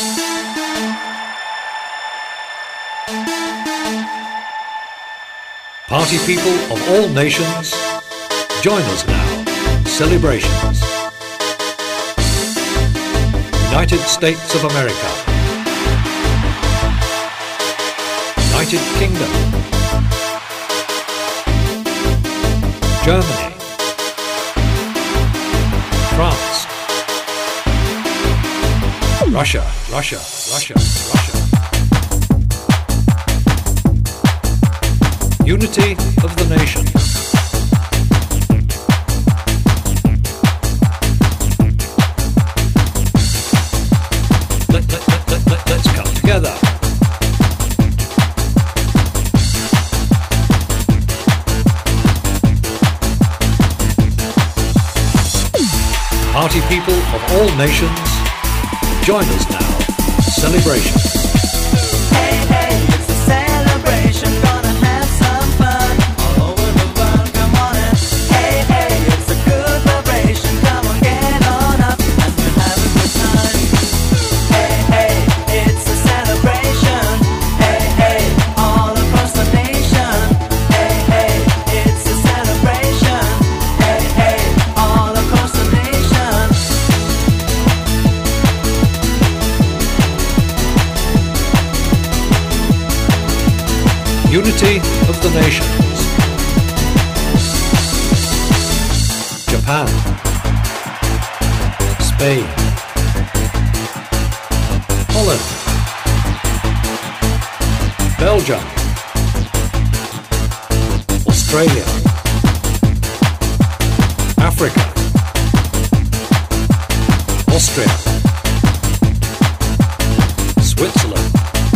Party people of all nations, join us now. Celebrations. United States of America. United Kingdom. Germany. France. Russia, Russia, Russia, Russia. Unity of the nation. Let's come together. Party people of all nations, join us now. Celebration. Hey, hey, it's a celebration. Gonna have some fun all over the world. Come on and hey, hey, it's a good vibration. Come on, get on up and we'll have a good time. Hey, hey, it's a celebration. Hey, hey, all across the nation. Hey, hey, it's a celebration. Hey, hey, all across the nation. Unity of the nations. Japan. Spain. Holland. Belgium. Australia. Africa. Austria. Switzerland.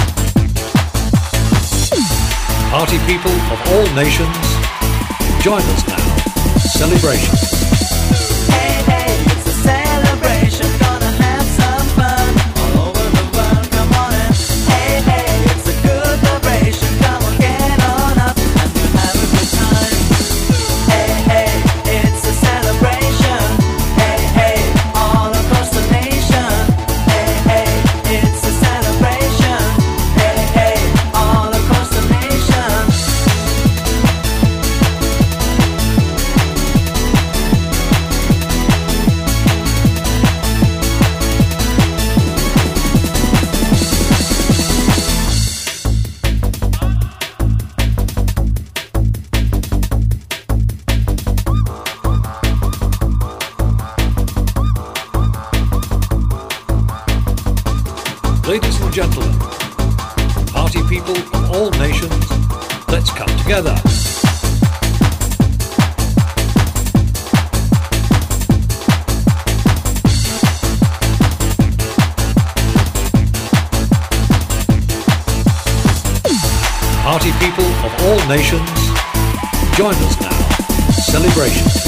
Party people of all nations, join us now. Celebration. Hey, hey, it's a celebration. Gonna have some fun all over the world. Come on and hey, hey, it's a good vibration. Come on, get on up and we'll have a good time. Hey, hey, it's a celebration. Hey, hey, all across the nation. Hey, hey, it's a celebration. Hey, hey, all across the nation. Ladies and gentlemen, party people of all nations, let's come together. Party people of all nations, join us now. Celebration.